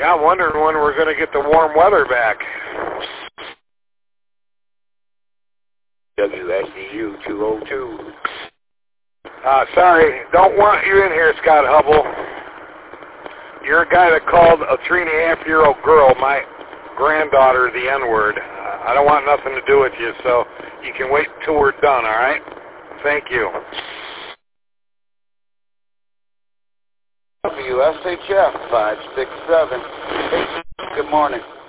Yeah, I'm wondering when we're going to get the warm weather back. WSEU 202. Sorry, don't want you in here, Scott Hubble. You're a guy that called a 3.5-year-old girl, my granddaughter, the N-word. I don't want nothing to do with you, so you can wait until we're done, all right? Thank you. WSHF 567. Good morning.